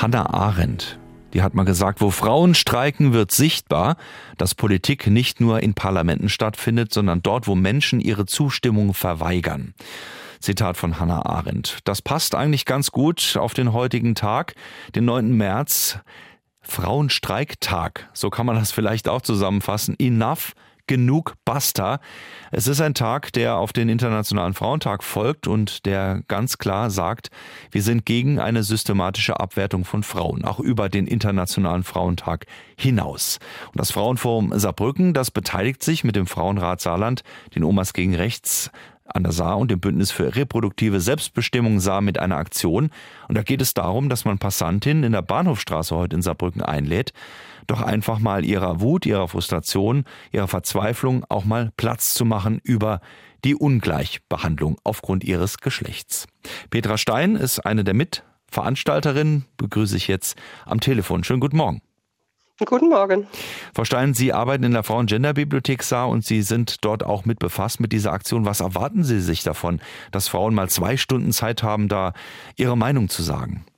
Hannah Arendt. Die hat mal gesagt, wo Frauen streiken, wird sichtbar, dass Politik nicht nur in Parlamenten stattfindet, sondern dort, wo Menschen ihre Zustimmung verweigern. Zitat von Hannah Arendt. Das passt eigentlich ganz gut auf den heutigen Tag, den 9. März, Frauenstreiktag. So kann man das vielleicht auch zusammenfassen. Enough. Genug, basta. Es ist ein Tag, der auf den Internationalen Frauentag folgt und der ganz klar sagt, wir sind gegen eine systematische Abwertung von Frauen, auch über den Internationalen Frauentag hinaus. Und das Frauenforum Saarbrücken, das beteiligt sich mit dem Frauenrat Saarland, den Omas gegen Rechts an der Saar und dem Bündnis für reproduktive Selbstbestimmung Saar mit einer Aktion. Und da geht es darum, dass man Passantinnen in der Bahnhofstraße heute in Saarbrücken einlädt, doch einfach mal ihrer Wut, ihrer Frustration, ihrer Verzweiflung auch mal Platz zu machen über die Ungleichbehandlung aufgrund ihres Geschlechts. Petra Stein ist eine der Mitveranstalterinnen, begrüße ich jetzt am Telefon. Schönen guten Morgen. Guten Morgen. Frau Stein, Sie arbeiten in der Frauen-Gender-Bibliothek Saar und Sie sind dort auch mit befasst mit dieser Aktion. Was erwarten Sie sich davon, dass Frauen mal 2 Stunden Zeit haben, da ihre Meinung zu sagen?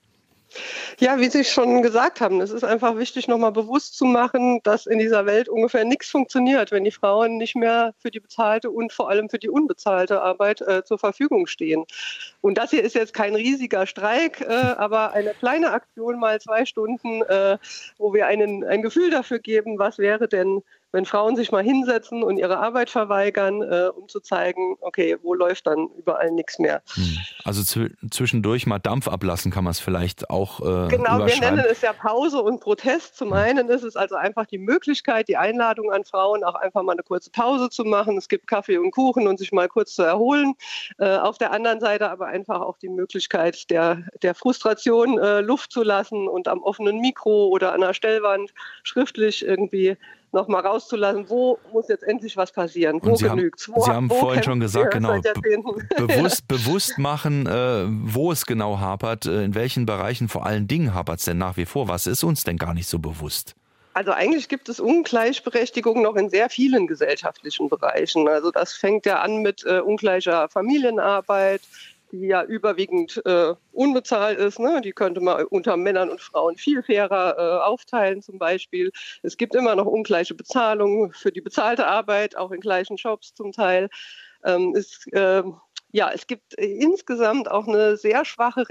Ja, wie Sie schon gesagt haben, es ist einfach wichtig, nochmal bewusst zu machen, dass in dieser Welt ungefähr nichts funktioniert, wenn die Frauen nicht mehr für die bezahlte und vor allem für die unbezahlte Arbeit zur Verfügung stehen. Und das hier ist jetzt kein riesiger Streik, aber eine kleine Aktion, mal 2 Stunden, wo wir ein Gefühl dafür geben, was wäre denn, wenn Frauen sich mal hinsetzen und ihre Arbeit verweigern, um zu zeigen, okay, wo läuft dann überall nichts mehr. Also zwischendurch mal Dampf ablassen kann man es vielleicht auch Genau, wir nennen überschreiben. es ja Pause und Protest. Zum einen ist es also einfach die Möglichkeit, die Einladung an Frauen, auch einfach mal eine kurze Pause zu machen. Es gibt Kaffee und Kuchen und sich mal kurz zu erholen. Auf der anderen Seite aber einfach auch die Möglichkeit der Frustration Luft zu lassen und am offenen Mikro oder an der Stellwand schriftlich irgendwie noch mal rauszulassen, wo muss jetzt endlich was passieren, wo genügt's. Sie haben vorhin schon gesagt, genau, bewusst machen, wo es genau hapert, in welchen Bereichen vor allen Dingen hapert es denn nach wie vor. Was ist uns denn gar nicht so bewusst? Also eigentlich gibt es Ungleichberechtigung noch in sehr vielen gesellschaftlichen Bereichen. Also das fängt ja an mit ungleicher Familienarbeit, die ja überwiegend unbezahlt ist. Ne? Die könnte man unter Männern und Frauen viel fairer aufteilen zum Beispiel. Es gibt immer noch ungleiche Bezahlung für die bezahlte Arbeit, auch in gleichen Jobs zum Teil. Es gibt insgesamt auch eine sehr schwache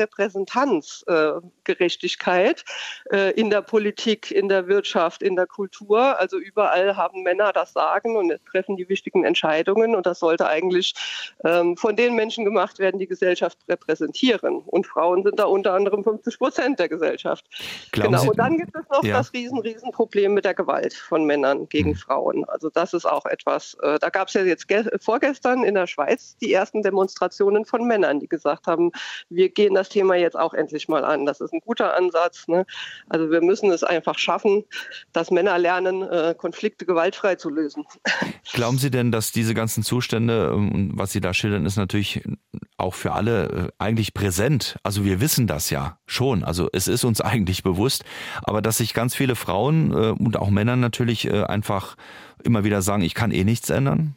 Repräsentanzgerechtigkeit in der Politik, in der Wirtschaft, in der Kultur. Also überall haben Männer das Sagen und treffen die wichtigen Entscheidungen. Und das sollte eigentlich von den Menschen gemacht werden, die Gesellschaft repräsentieren. Und Frauen sind da unter anderem 50% der Gesellschaft. Genau. Und dann gibt es noch das Riesenproblem mit der Gewalt von Männern gegen Frauen. Also das ist auch etwas, da gab es ja jetzt vorgestern in der Schweiz die ersten Demonstrationen von Männern, die gesagt haben, wir gehen das Thema jetzt auch endlich mal an. Das ist ein guter Ansatz. Ne? Also wir müssen es einfach schaffen, dass Männer lernen, Konflikte gewaltfrei zu lösen. Glauben Sie denn, dass diese ganzen Zustände, was Sie da schildern, ist natürlich auch für alle eigentlich präsent? Also wir wissen das ja schon. Also es ist uns eigentlich bewusst. Aber dass sich ganz viele Frauen und auch Männer natürlich einfach immer wieder sagen, ich kann eh nichts ändern?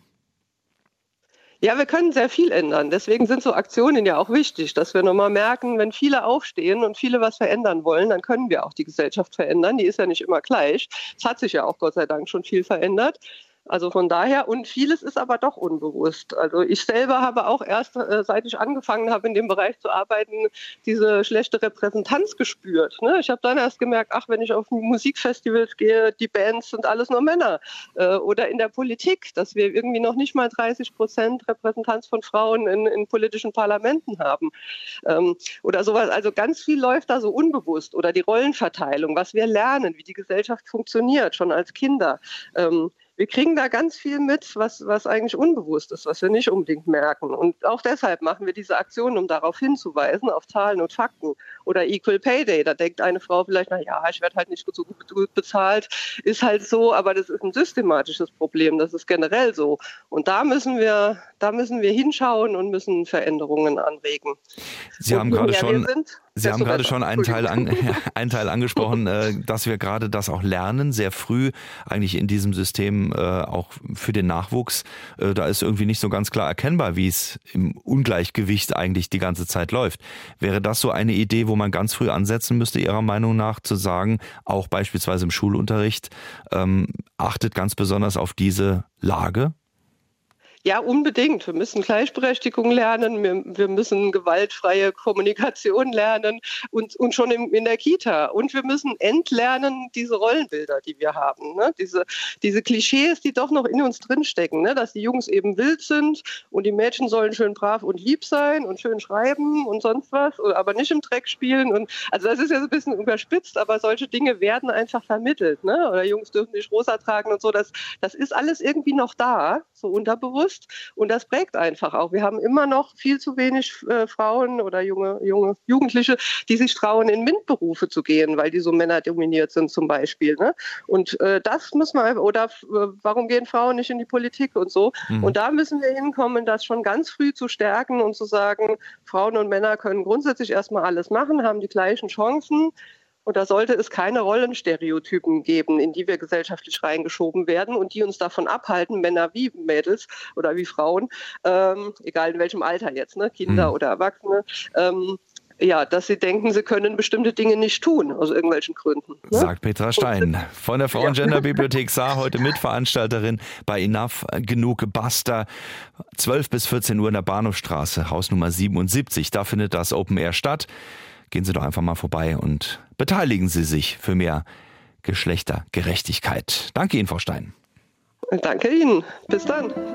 Ja, wir können sehr viel ändern. Deswegen sind so Aktionen ja auch wichtig, dass wir nochmal merken, wenn viele aufstehen und viele was verändern wollen, dann können wir auch die Gesellschaft verändern. Die ist ja nicht immer gleich. Es hat sich ja auch Gott sei Dank schon viel verändert. Also von daher, und vieles ist aber doch unbewusst. Also ich selber habe auch erst, seit ich angefangen habe, in dem Bereich zu arbeiten, diese schlechte Repräsentanz gespürt. Ne? Ich habe dann erst gemerkt, wenn ich auf Musikfestivals gehe, die Bands sind alles nur Männer. Oder in der Politik, dass wir irgendwie noch nicht mal 30% Repräsentanz von Frauen in politischen Parlamenten haben. Oder sowas. Also ganz viel läuft da so unbewusst. Oder die Rollenverteilung, was wir lernen, wie die Gesellschaft funktioniert, schon als Kinder. Wir kriegen da ganz viel mit, was eigentlich unbewusst ist, was wir nicht unbedingt merken. Und auch deshalb machen wir diese Aktion, um darauf hinzuweisen, auf Zahlen und Fakten. Oder Equal Pay Day, da denkt eine Frau vielleicht, ich werde halt nicht so gut bezahlt, ist halt so, aber das ist ein systematisches Problem, das ist generell so. Und da müssen wir hinschauen und müssen Veränderungen anregen. Sie haben gerade schon... Sie haben gerade schon einen Teil angesprochen, dass wir gerade das auch lernen, sehr früh eigentlich in diesem System auch für den Nachwuchs. Da ist irgendwie nicht so ganz klar erkennbar, wie es im Ungleichgewicht eigentlich die ganze Zeit läuft. Wäre das so eine Idee, wo man ganz früh ansetzen müsste, Ihrer Meinung nach, zu sagen, auch beispielsweise im Schulunterricht, achtet ganz besonders auf diese Lage? Ja, unbedingt. Wir müssen Gleichberechtigung lernen, wir müssen gewaltfreie Kommunikation lernen und schon in der Kita. Und wir müssen entlernen diese Rollenbilder, die wir haben. Ne? Diese Klischees, die doch noch in uns drinstecken, ne? Dass die Jungs eben wild sind und die Mädchen sollen schön brav und lieb sein und schön schreiben und sonst was, aber nicht im Dreck spielen. Und also das ist ja so ein bisschen überspitzt, aber solche Dinge werden einfach vermittelt. Ne? Oder Jungs dürfen nicht rosa tragen und so. Das ist alles irgendwie noch da, so unterbewusst. Und das prägt einfach auch. Wir haben immer noch viel zu wenig Frauen oder junge Jugendliche, die sich trauen, in MINT-Berufe zu gehen, weil die so männerdominiert sind zum Beispiel. Ne? Und das muss man, oder warum gehen Frauen nicht in die Politik und so? Und da müssen wir hinkommen, das schon ganz früh zu stärken und zu sagen, Frauen und Männer können grundsätzlich erstmal alles machen, haben die gleichen Chancen. Und da sollte es keine Rollenstereotypen geben, in die wir gesellschaftlich reingeschoben werden und die uns davon abhalten, Männer wie Mädels oder wie Frauen, egal in welchem Alter jetzt, ne, Kinder oder Erwachsene, dass sie denken, sie können bestimmte Dinge nicht tun, aus irgendwelchen Gründen. Ne? Sagt Petra Stein von der Frauen-Gender-Bibliothek Saar, heute Mitveranstalterin bei Enough Genug Basta. 12 bis 14 Uhr in der Bahnhofstraße, Hausnummer 77. Da findet das Open Air statt. Gehen Sie doch einfach mal vorbei und beteiligen Sie sich für mehr Geschlechtergerechtigkeit. Danke Ihnen, Frau Stein. Danke Ihnen. Bis dann.